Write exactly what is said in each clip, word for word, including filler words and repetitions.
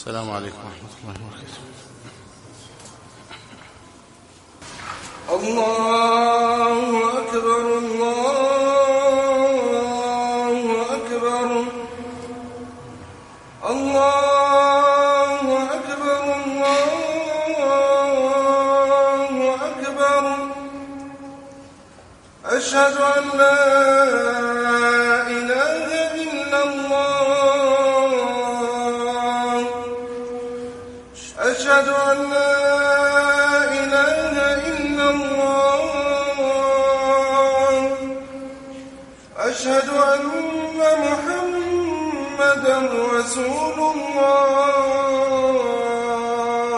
السلام عليكم ورحمة الله وبركاته. الله أكبر الله أكبر الله أكبر الله أكبر أشهد أن لا إله إلا الله أشهد أن لا إله إلا الله أشهد أن محمدا رسول الله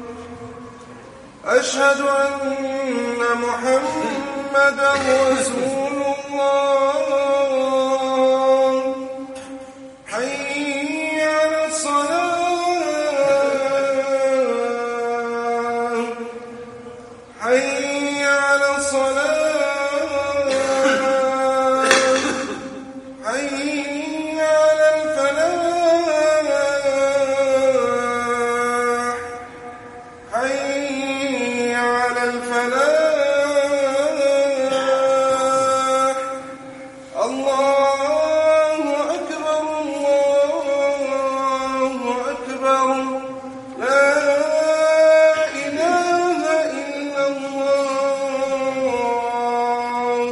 أشهد أن محمدا رسول الله حي على الصلاة حي على الصلاة حي على الفلاح حي على الفلاح الله أكبر الله أكبر لا إله إلا الله.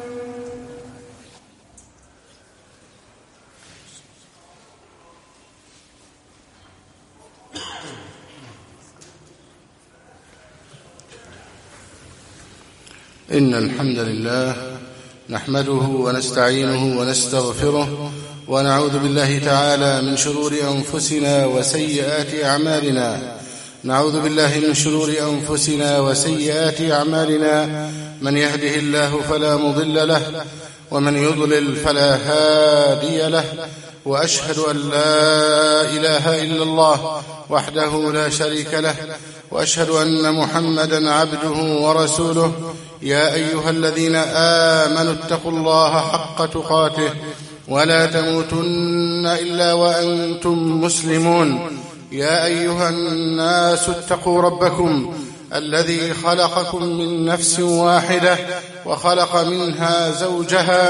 إن الحمد لله نحمده ونستعينه ونستغفره ونعوذ بالله تعالى من شرور أنفسنا وسيئات أعمالنا نعوذ بالله من شرور أنفسنا وسيئات أعمالنا من يهده الله فلا مضل له ومن يضلل فلا هادي له وأشهد أن لا إله إلا الله وحده لا شريك له وأشهد أن محمدا عبده ورسوله يا أيها الذين آمنوا اتقوا الله حق تقاته ولا تموتن إلا وأنتم مسلمون يا أيها الناس اتقوا ربكم الذي خلقكم من نفس واحدة وخلق منها زوجها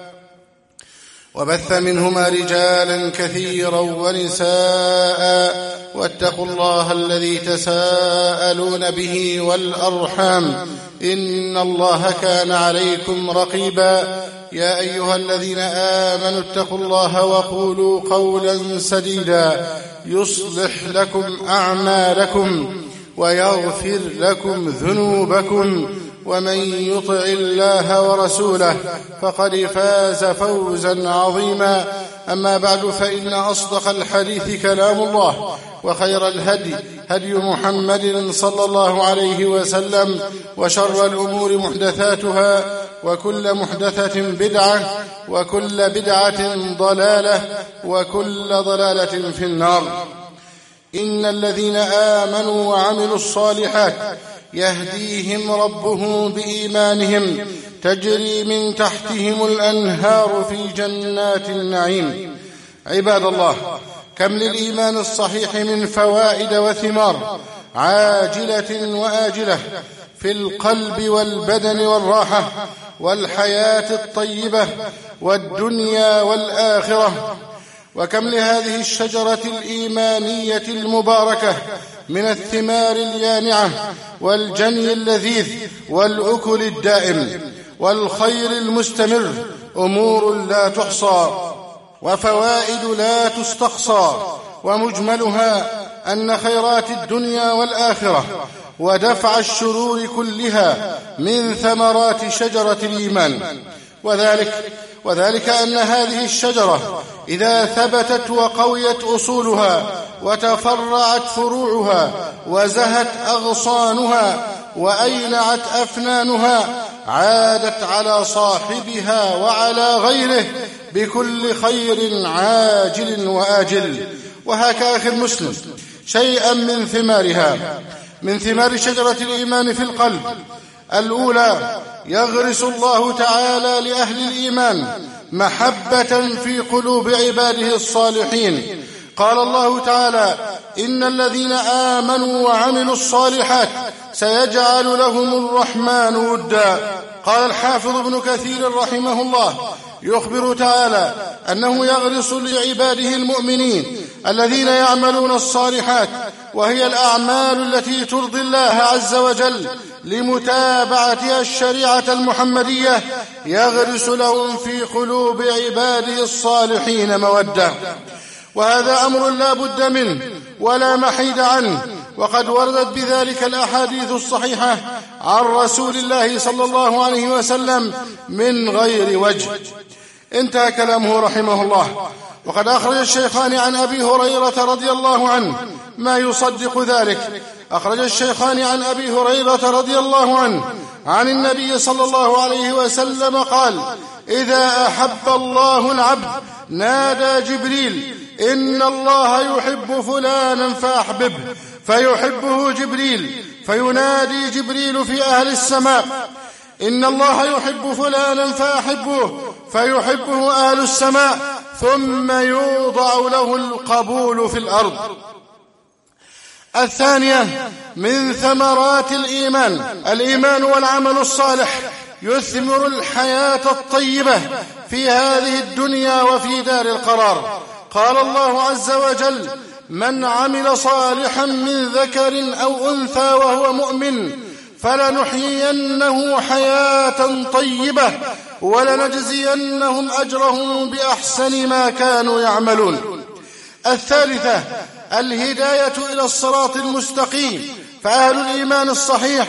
وبث منهما رجالا كثيرا ونساء واتقوا الله الذي تساءلون به والأرحام إن الله كان عليكم رقيبا يا أيها الذين آمنوا اتقوا الله وقولوا قولا سديدا يصلح لكم أعمالكم ويغفر لكم ذنوبكم ومن يطع الله ورسوله فقد فاز فوزا عظيما أما بعد فإن أصدق الحديث كلام الله وخير الهدي هدي محمد صلى الله عليه وسلم وشر الأمور محدثاتها وكل محدثة بدعة وكل بدعة ضلالة وكل ضلالة في النار. إن الذين آمنوا وعملوا الصالحات يهديهم ربهم بإيمانهم تجري من تحتهم الأنهار في جنات النعيم. عباد الله، كم للإيمان الصحيح من فوائد وثمار عاجلة وآجلة في القلب والبدن والراحة والحياة الطيبة والدنيا والآخرة. وكم لهذه الشجرة الإيمانية المباركة من الثمار اليانعة والجني اللذيذ والأكل الدائم والخير المستمر أمور لا تحصى وفوائد لا تستقصى، ومجملها أن خيرات الدنيا والآخرة ودفع الشرور كلها من ثمرات شجرة الإيمان. وذلك وذلك أن هذه الشجرة إذا ثبتت وقويت أصولها وتفرعت فروعها وزهت أغصانها وأينعت أفنانها عادت على صاحبها وعلى غيره بكل خير عاجل وآجل. وهاك أخي المسلم شيئا من ثمارها، من ثمار شجرة الإيمان في القلب. الأولى: يغرس الله تعالى لأهل الإيمان محبة في قلوب عباده الصالحين قال الله تعالى: إن الذين آمنوا وعملوا الصالحات سيجعل لهم الرحمن ودا. قال الحافظ ابن كثير رحمه الله: يخبر تعالى أنه يغرس لعباده المؤمنين الذين يعملون الصالحات، وهي الأعمال التي ترضي الله عز وجل لمتابعتها الشريعة المحمدية، يغرس لهم في قلوب عباده الصالحين مودة. وهذا أمر لا بد منه ولا محيد عنه، وقد وردت بذلك الأحاديث الصحيحة عن رسول الله صلى الله عليه وسلم من غير وجه. انتهى كلامه رحمه الله. وقد أخرج الشيخان عن أبي هريرة رضي الله عنه ما يصدق ذلك. أخرج الشيخان عن أبي هريرة رضي الله عنه عن النبي صلى الله عليه وسلم قال: إذا أحب الله العبد نادى جبريل: إن الله يحب فلانا فأحببه، فيحبه جبريل، فينادي جبريل في أهل السماء: إن الله يحب فلانا فأحبه، فيحبه أهل السماء، ثم يوضع له القبول في الأرض. الثانية من ثمرات الإيمان الإيمان والعمل الصالح يثمر الحياة الطيبة في هذه الدنيا وفي دار القرار. قال الله عز وجل: من عمل صالحا من ذكر أو أنثى وهو مؤمن فلنحيينه حياة طيبة ولنجزينهم أجرهم بأحسن ما كانوا يعملون. الثالثة الهداية إلى الصراط المستقيم، فأهل الإيمان الصحيح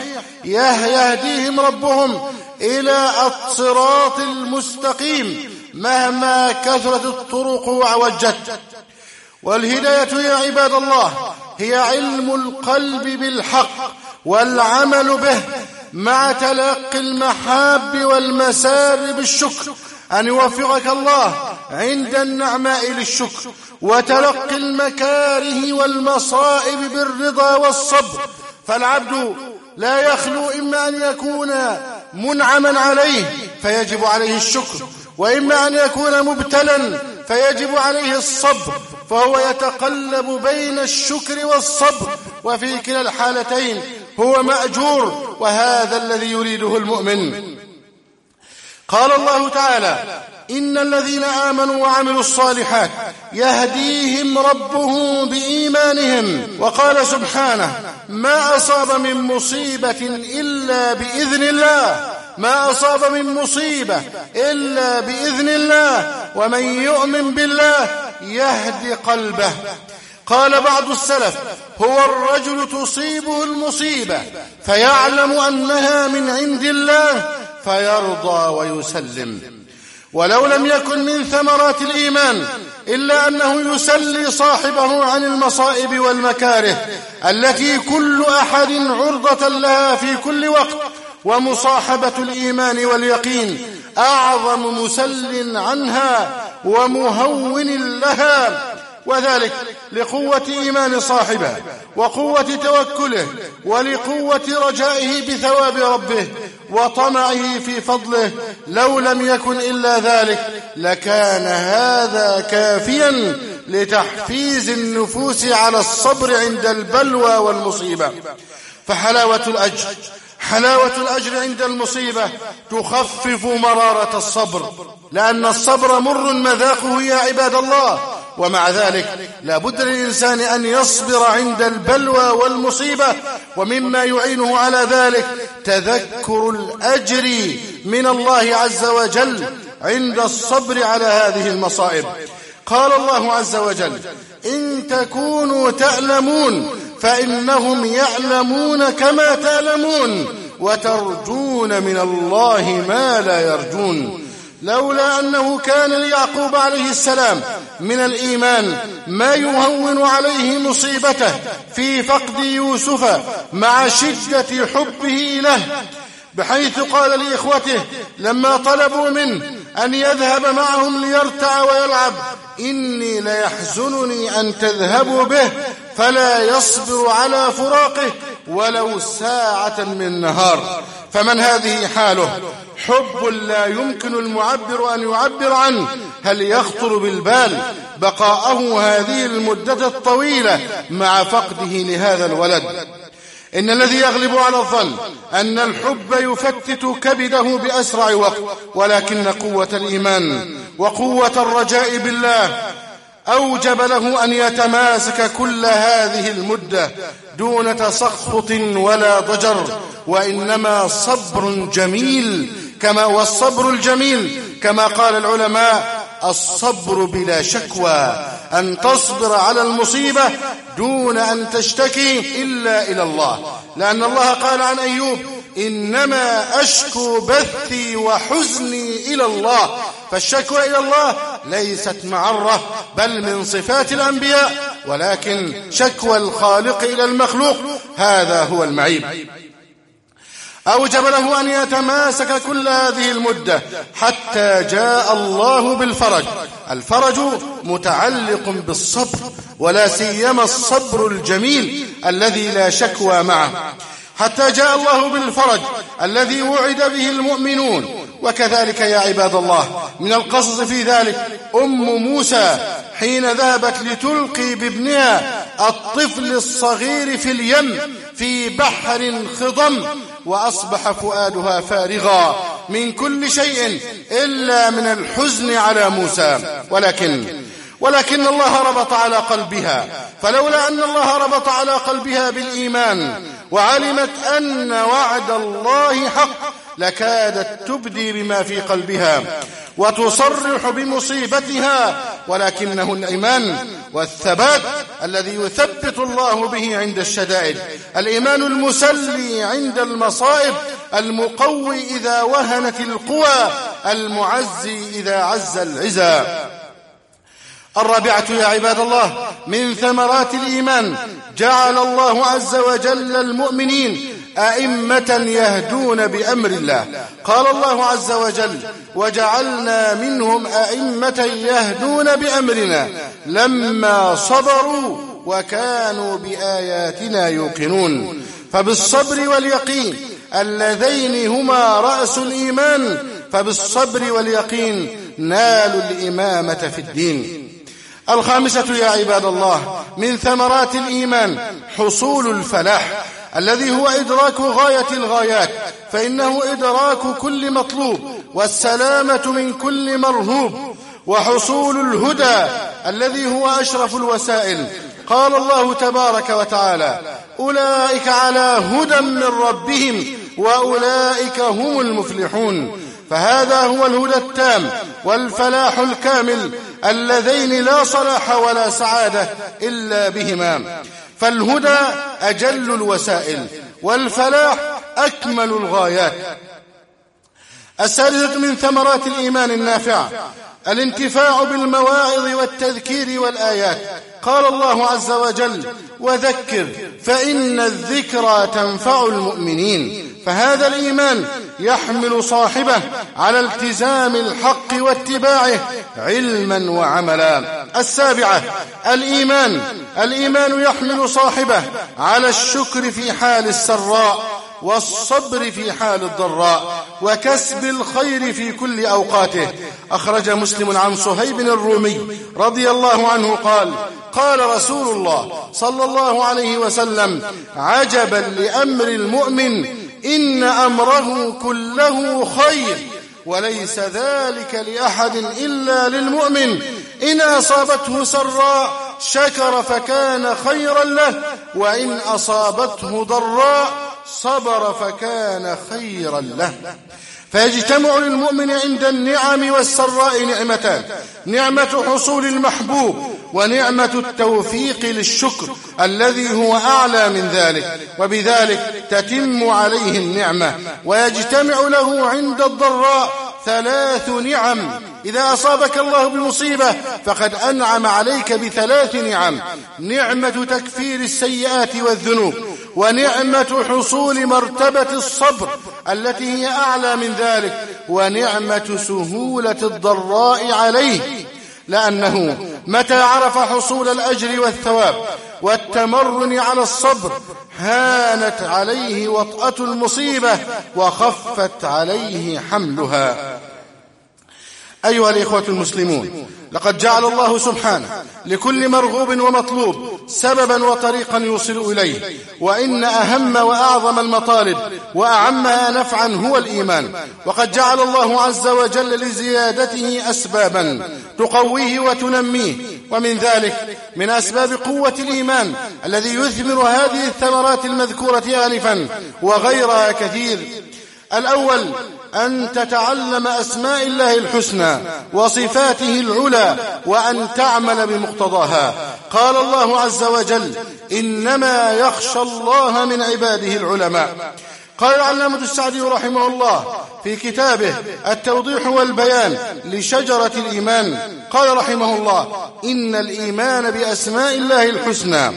يهديهم ربهم إلى الصراط المستقيم مهما كثرت الطرق وعوجت. والهداية يا عباد الله هي علم القلب بالحق والعمل به مع تلقي المحاب والمسار بالشكر، أن يوفقك الله عند النعماء للشكر، وتلقي المكاره والمصائب بالرضا والصبر. فالعبد لا يخلو إما أن يكون منعما عليه فيجب عليه الشكر، وإما أن يكون مبتلا فيجب عليه الصبر، فهو يتقلب بين الشكر والصبر، وفي كلا الحالتين هو مأجور، وهذا الذي يريده المؤمن. قال الله تعالى: إن الذين آمنوا وعملوا الصالحات يهديهم ربهم بإيمانهم. وقال سبحانه: ما أصاب من مصيبة إلا بإذن الله، ما أصاب من مصيبة إلا بإذن الله، ومن يؤمن بالله يهدي قلبه. قال بعض السلف: هو الرجل تصيبه المصيبة فيعلم أنها من عند الله فيرضى ويسلم. ولو لم يكن من ثمرات الإيمان إلا أنه يسلي صاحبه عن المصائب والمكاره التي كل أحد عرضة لها في كل وقت، ومصاحبة الإيمان واليقين أعظم مسل عنها ومهون لها، وذلك لقوة إيمان صاحبه وقوة توكله ولقوة رجائه بثواب ربه وطمعه في فضله. لو لم يكن إلا ذلك لكان هذا كافيا لتحفيز النفوس على الصبر عند البلوى والمصيبة. فحلاوة الأجر حلاوة الأجر عند المصيبة تخفف مرارة الصبر، لأن الصبر مر مذاقه يا عباد الله، ومع ذلك لا بد للإنسان أن يصبر عند البلوى والمصيبة. ومما يعينه على ذلك تذكر الأجر من الله عز وجل عند الصبر على هذه المصائب. قال الله عز وجل: إن تكونوا تعلمون فإنهم يعلمون كما تعلمون وترجون من الله ما لا يرجون. لولا أنه كان ليعقوب عليه السلام من الإيمان ما يهون عليه مصيبته في فقد يوسف مع شدة حبه له، بحيث قال لإخوته لما طلبوا منه أن يذهب معهم ليرتع ويلعب: إني ليحزنني أن تذهبوا به، فلا يصبر على فراقه ولو ساعة من نهار. فمن هذه حاله حب لا يمكن المعبر أن يعبر عنه، هل يخطر بالبال بقاءه هذه المدة الطويلة مع فقده لهذا الولد؟ إن الذي يغلب على الظن أن الحب يفتت كبده بأسرع وقت، ولكن قوة الإيمان وقوة الرجاء بالله أوجب له أن يتماسك كل هذه المدة دون تسخط ولا ضجر، وإنما صبر جميل كما والصبر الجميل كما قال العلماء: الصبر بلا شكوى، أن تصبر على المصيبة دون أن تشتكي إلا إلى الله، لأن الله قال عن أيوب: إنما أشكو بثي وحزني إلى الله. فالشكوى إلى الله ليست معرة بل من صفات الأنبياء، ولكن شكوى الخالق إلى المخلوق هذا هو المعيب. أوجب له أن يتماسك كل هذه المدة حتى جاء الله بالفرج. الفرج متعلق بالصبر، ولا سيما الصبر الجميل الذي لا شكوى معه. حتى جاء الله بالفرج الذي وعد به المؤمنون. وكذلك يا عباد الله من القصص في ذلك أم موسى حين ذهبت لتلقي بابنها الطفل الصغير في اليم في بحر خضم، وأصبح فؤادها فارغا من كل شيء إلا من الحزن على موسى، ولكن ولكن الله ربط على قلبها. فلولا أن الله ربط على قلبها بالإيمان وعلمت أن وعد الله حق لكادت تبدي بما في قلبها وتصرح بمصيبتها، ولكنه الإيمان والثبات الذي يثبت الله به عند الشدائد، الإيمان المسلي عند المصائب، المقوي إذا وهنت القوى، المعزي إذا عز العزا. الرابعة يا عباد الله من ثمرات الإيمان جعل الله عز وجل المؤمنين أئمة يهدون بأمر الله. قال الله عز وجل: وجعلنا منهم أئمة يهدون بأمرنا لما صبروا وكانوا بآياتنا يوقنون. فبالصبر واليقين اللذين هما رأس الإيمان فبالصبر واليقين نالوا الإمامة في الدين. الخامسة يا عباد الله من ثمرات الإيمان حصول الفلاح الذي هو إدراك غاية الغايات، فإنه إدراك كل مطلوب والسلامة من كل مرهوب، وحصول الهدى الذي هو أشرف الوسائل. قال الله تبارك وتعالى: أولئك على هدى من ربهم وأولئك هم المفلحون. فهذا هو الهدى التام والفلاح الكامل اللذين لا صلاح ولا سعادة إلا بهما. فالهدى أجل الوسائل والفلاح أكمل الغايات. السادسة من ثمرات الإيمان النافع الانتفاع بالمواعظ والتذكير والآيات. قال الله عز وجل: وذكر فإن الذكرى تنفع المؤمنين. فهذا الإيمان يحمل صاحبه على التزام الحق واتباعه علما وعملا. السابعة الإيمان الإيمان يحمل صاحبه على الشكر في حال السراء والصبر في حال الضراء وكسب الخير في كل أوقاته. أخرج مسلم عن صهيب الرومي رضي الله عنه قال: قال رسول الله صلى الله عليه وسلم: عجبا لأمر المؤمن إن أمره كله خير وليس ذلك لأحد إلا للمؤمن، إن أصابته سراء شكر فكان خيرا له، وإن أصابته ضراء صبر فكان خيرا له. فيجتمع للمؤمن عند النعم والسراء نعمتان: نعمة حصول المحبوب ونعمة التوفيق للشكر الذي هو أعلى من ذلك، وبذلك تتم عليه النعمة. ويجتمع له عند الضراء ثلاث نعم: إذا أصابك الله بمصيبة فقد أنعم عليك بثلاث نعم: نعمة تكفير السيئات والذنوب، ونعمة حصول مرتبة الصبر التي هي أعلى من ذلك، ونعمة سهولة الضراء عليه، لأنه متى عرف حصول الأجر والثواب والتمرن على الصبر هانت عليه وطأة المصيبة وخفت عليه حملها. أيها الإخوة المسلمون، لقد جعل الله سبحانه لكل مرغوب ومطلوب سببا وطريقا يوصل إليه، وإن أهم وأعظم المطالب وأعمها نفعا هو الإيمان. وقد جعل الله عز وجل لزيادته أسبابا تقويه وتنميه، ومن ذلك من أسباب قوة الإيمان الذي يثمر هذه الثمرات المذكورة آنفا وغيرها كثير. الأول أن تتعلم أسماء الله الحسنى وصفاته العلى وأن تعمل بمقتضاها. قال الله عز وجل: إنما يخشى الله من عباده العلماء. قال العلامة السعدي رحمه الله في كتابه التوضيح والبيان لشجرة الإيمان، قال رحمه الله: إن الإيمان بأسماء الله الحسنى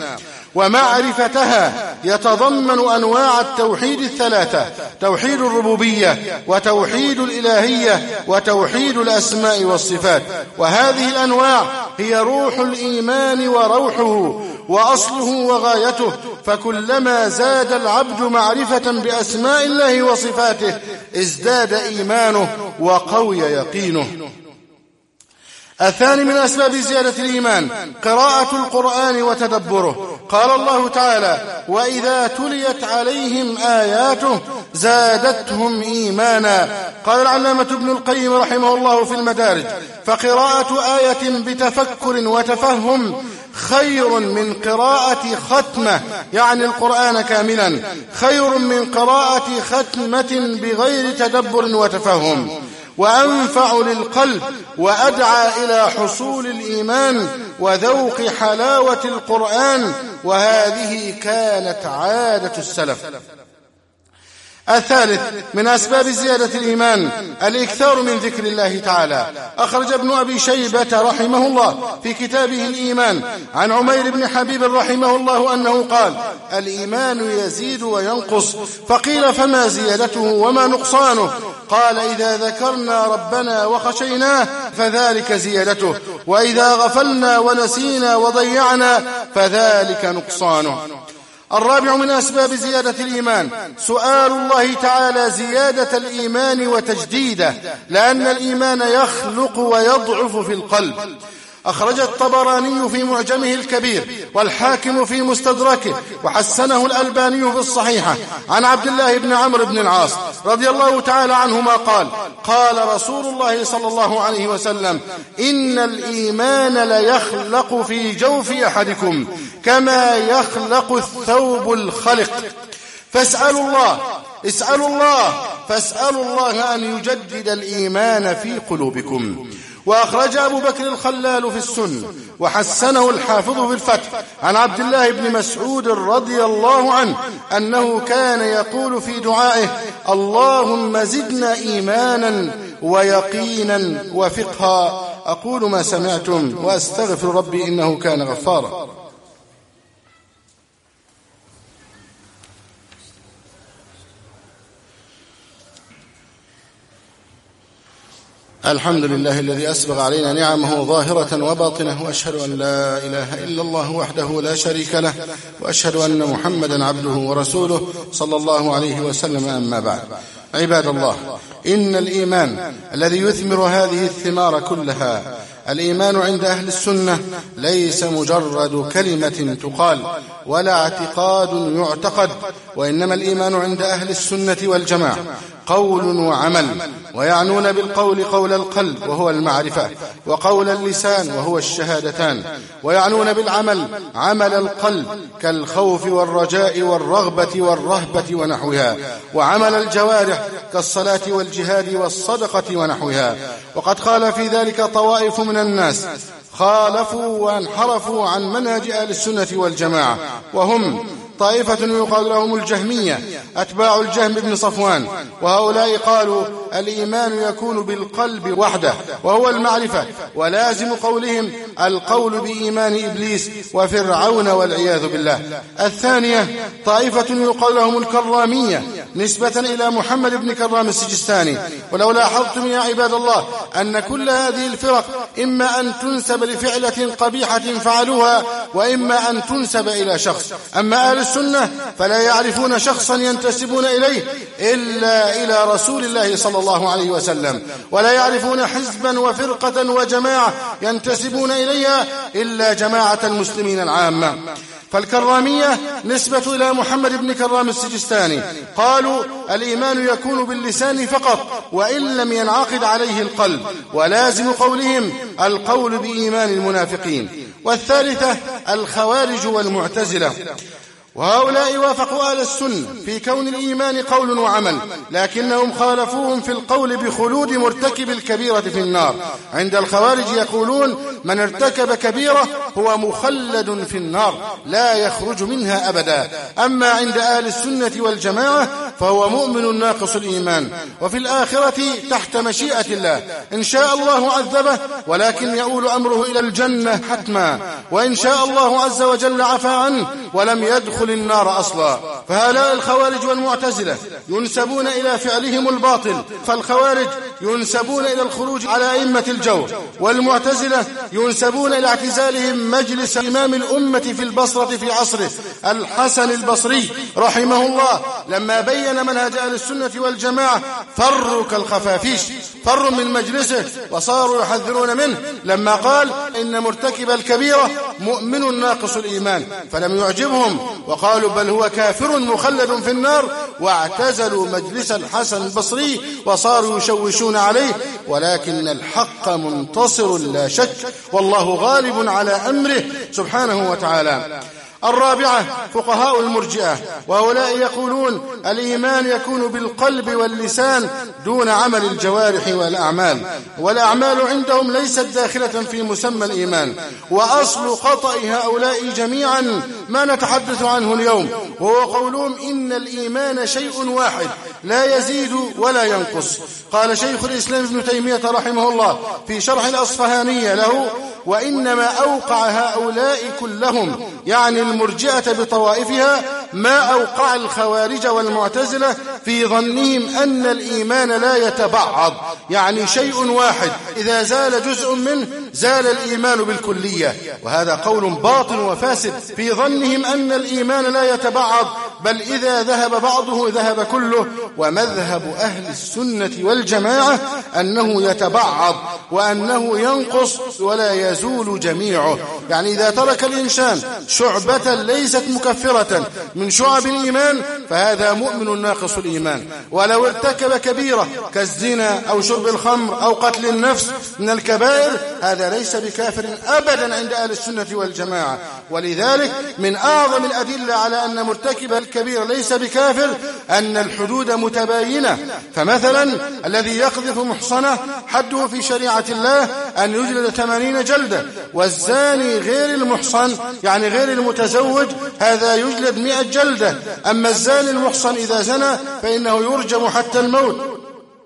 ومعرفتها يتضمن أنواع التوحيد الثلاثة: توحيد الربوبية وتوحيد الإلهية وتوحيد الأسماء والصفات. وهذه الأنواع هي روح الإيمان وروحه وأصله وغايته، فكلما زاد العبد معرفة بأسماء الله وصفاته ازداد إيمانه وقوي يقينه. الثاني من أسباب زيادة الإيمان قراءة القرآن وتدبره. قال الله تعالى: وإذا تليت عليهم آياته زادتهم إيمانا. قال العلامة ابن القيم رحمه الله في المدارج: فقراءة آية بتفكر وتفهم خير من قراءة ختمة، يعني القرآن كاملا، خير من قراءة ختمة بغير تدبر وتفهم، وأنفع للقلب وأدعى إلى حصول الإيمان وذوق حلاوة القرآن، وهذه كانت عادة السلف. الثالث من أسباب زيادة الإيمان الإكثار من ذكر الله تعالى. أخرج ابن أبي شيبة رحمه الله في كتابه الإيمان عن عمير بن حبيب رحمه الله أنه قال: الإيمان يزيد وينقص. فقيل: فما زيادته وما نقصانه؟ قال: إذا ذكرنا ربنا وخشيناه فذلك زيادته، وإذا غفلنا ونسينا وضيعنا فذلك نقصانه. الرابع من أسباب زيادة الإيمان سؤال الله تعالى زيادة الإيمان وتجديده، لأن الإيمان يخلق ويضعف في القلب. أخرج الطبراني في معجمه الكبير والحاكم في مستدركه وحسنه الألباني في الصحيحة عن عبد الله بن عمرو بن العاص رضي الله تعالى عنهما قال: قال رسول الله صلى الله عليه وسلم: إن الإيمان ليخلق في جوف أحدكم كما يخلق الثوب الخلق، فاسألوا الله اسألوا الله فاسألوا الله أن يجدد الإيمان في قلوبكم. وأخرج أبو بكر الخلال في السنة وحسنه الحافظ في الفتح عن عبد الله بن مسعود رضي الله عنه أنه كان يقول في دعائه: اللهم زدنا إيمانا ويقينا وفقها. أقول ما سمعتم وأستغفر ربي إنه كان غفارا. الحمد لله الذي أسبغ علينا نعمه ظاهرة وباطنة، وأشهد أن لا إله إلا الله وحده لا شريك له، وأشهد أن محمدا عبده ورسوله صلى الله عليه وسلم. أما بعد، عباد الله، إن الإيمان الذي يثمر هذه الثمار كلها، الإيمان عند أهل السنة ليس مجرد كلمة تقال ولا اعتقاد يعتقد، وإنما الإيمان عند أهل السنة والجماعة قول وعمل، ويعنون بالقول قول القلب وهو المعرفة، وقول اللسان وهو الشهادتان، ويعنون بالعمل عمل القلب كالخوف والرجاء والرغبة والرهبة ونحوها، وعمل الجوارح كالصلاة والجهاد والصدقة ونحوها. وقد قال في ذلك طوائف من الناس خالفوا وانحرفوا عن منهج أهل السنة والجماعة، وهم طائفة يقال لهم الجهمية أتباع الجهم بن صفوان، وهؤلاء قالوا الإيمان يكون بالقلب وحده وهو المعرفة، ولازم قولهم القول بإيمان إبليس وفرعون والعياذ بالله. الثانية طائفة يقال لهم الكرامية نسبة إلى محمد بن كرام السجستاني. ولو لاحظتم يا عباد الله أن كل هذه الفرق إما أن تنسب لفعلة قبيحة فعلوها وإما أن تنسب إلى شخص. أما أهل السنة فلا يعرفون شخصا ينتسبون إليه إلا إلى رسول الله صلى الله عليه وسلم، ولا يعرفون حزبا وفرقة وجماعة ينتسبون إليها إلا جماعة المسلمين العامة. فالكرامية نسبة إلى محمد بن كرام السجستاني، قالوا الإيمان يكون باللسان فقط وإن لم ينعقد عليه القلب، ولازم قولهم القول بإيمان المنافقين. والثالثة الخوارج والمعتزلة، وهؤلاء وافقوا أهل السنة في كون الإيمان قول وعمل، لكنهم خالفوهم في القول بخلود مرتكب الكبيرة في النار. عند الخوارج يقولون من ارتكب كبيرة هو مخلد في النار لا يخرج منها أبدا. أما عند أهل السنة والجماعة فهو مؤمن ناقص الإيمان، وفي الآخرة تحت مشيئة الله، إن شاء الله عذبه ولكن يؤول أمره إلى الجنة حتما، وإن شاء الله عز وجل عفى عنه ولم يدخل النار أصلا. فهؤلاء الخوارج والمعتزلة ينسبون إلى فعلهم الباطل، فالخوارج ينسبون إلى الخروج على أئمة الجور، والمعتزلة ينسبون إلى اعتزالهم مجلس إمام الأمة في البصرة في عصره الحسن البصري رحمه الله، لما بين منهج أهل السنة والجماعة فروا كالخفافيش، فروا من مجلسه وصاروا يحذرون منه لما قال إن مرتكب الكبيرة مؤمن ناقص الإيمان، فلم يعجبهم وقالوا بل هو كافر مخلد في النار، واعتزلوا مجلس الحسن البصري وصاروا يشوشون عليه. ولكن الحق منتصر لا شك، والله غالب على أمره سبحانه وتعالى. الرابعة فقهاء المرجئة، وهؤلاء يقولون الإيمان يكون بالقلب واللسان دون عمل الجوارح والأعمال، والأعمال عندهم ليست داخلة في مسمى الإيمان. وأصل خطأ هؤلاء جميعا ما نتحدث عنه اليوم، وهو قولهم إن الإيمان شيء واحد لا يزيد ولا ينقص. قال شيخ الإسلام ابن تيمية رحمه الله في شرح الأصفهانية له: وإنما أوقع هؤلاء كلهم يعني المرجئة بطوائفها ما أوقع الخوارج والمعتزلة في ظنهم أن الإيمان لا يتبعض، يعني شيء واحد إذا زال جزء منه زال الإيمان بالكلية. وهذا قول باطل وفاسد في ظنهم أن الإيمان لا يتبعض، بل إذا ذهب بعضه ذهب كله. ومذهب أهل السنة والجماعة أنه يتبعض وأنه ينقص ولا يزول جميعه، يعني إذا ترك الإنسان شعبة ليست مكفرة من شعب الإيمان فهذا مؤمن ناقص الإيمان. ولو ارتكب كبيرة كالزنا أو شرب الخمر أو قتل النفس من الكبائر هذا ليس بكافر أبدا عند أهل السنة والجماعة. ولذلك من أعظم الأدلة على أن مرتكب الكبير ليس بكافر أن الحدود متباينة. فمثلا الذي يقذف محصنة حده في شريعة الله أن يجلد ثمانين جلدة، والزاني غير المحصن يعني غير المتزوج هذا يجلد مئة جلدة. أما الزاني المحصن إذا زنى فإنه يرجم حتى الموت.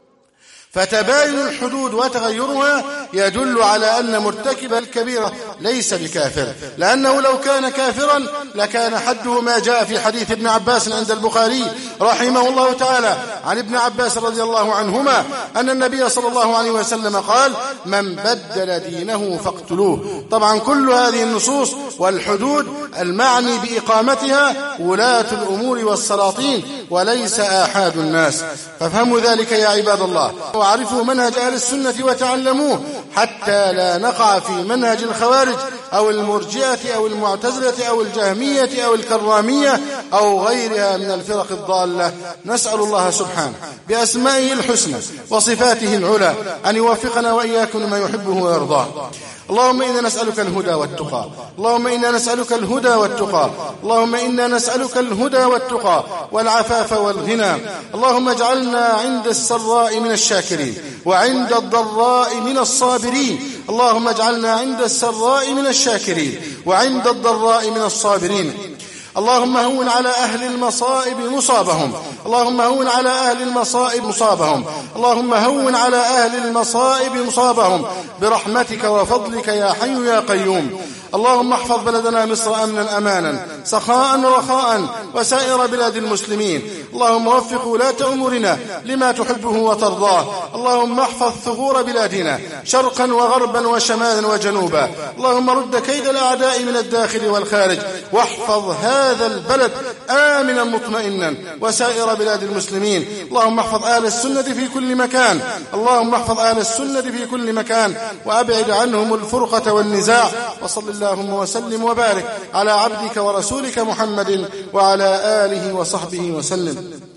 فتباين الحدود وتغيرها يدل على أن مرتكب الكبيرة ليس بكافر، لأنه لو كان كافرا لكان حده ما جاء في حديث ابن عباس عند البخاري رحمه الله تعالى عن ابن عباس رضي الله عنهما أن النبي صلى الله عليه وسلم قال: من بدل دينه فاقتلوه. طبعا كل هذه النصوص والحدود المعني بإقامتها ولاة الأمور والسلاطين وليس آحاد الناس. فافهموا ذلك يا عباد الله، وعرفوا منهج أهل السنة وتعلموه حتى لا نقع في منهج الخوارج أو المرجئة أو المعتزلة أو الجهمية أو الكرامية أو غيرها من الفرق الضالة. نسأل الله سبحانه بأسمائه الحسنى وصفاته العلى أن يوفقنا وإياكم لما يحبه ويرضاه. اللهم إنا نسألك الهدى والتقى، اللهم إنا نسألك الهدى والتقى، اللهم إنا نسألك الهدى والتقى والعفاف والغنى. اللهم اجعلنا عند السراء من الشاكرين وعند الضراء من الصابرين. اللهم اجعلنا عند السراء من الشاكرين وعند الضراء من الصابرين. اللهم هون على أهل المصائب مصابهم، اللهم هون على أهل المصائب مصابهم، اللهم هون على أهل المصائب مصابهم برحمتك وفضلك يا حي يا قيوم. اللهم احفظ بلدنا مصر أمنا أمانا سخاء رخاء وسائر بلاد المسلمين. اللهم وفق ولاة أمورنا لما تحبه وترضاه. اللهم احفظ ثغور بلادنا شرقا وغربا وشمالا وجنوبا. اللهم رد كيد الأعداء من الداخل والخارج، واحفظ هذا البلد آمنا مطمئنا وسائر بلاد المسلمين. اللهم احفظ أهل السنة في كل مكان. اللهم احفظ أهل السنة في كل مكان وأبعد عنهم الفرقة والنزاع. وصل اللهم وسلم وبارك على عبدك ورسولك محمد وعلى آله وصحبه وسلم.